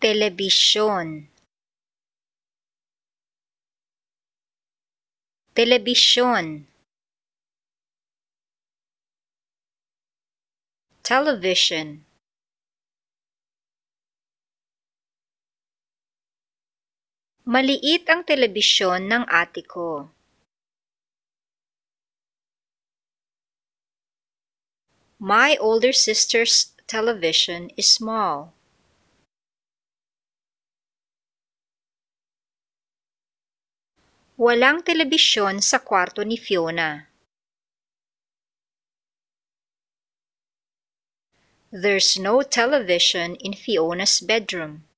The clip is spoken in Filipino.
Telebisyon. Telebisyon. Television. Maliit ang telebisyon ng ate ko. My older sister's television is small. Walang telebisyon sa kwarto ni Fiona. There's no television in Fiona's bedroom.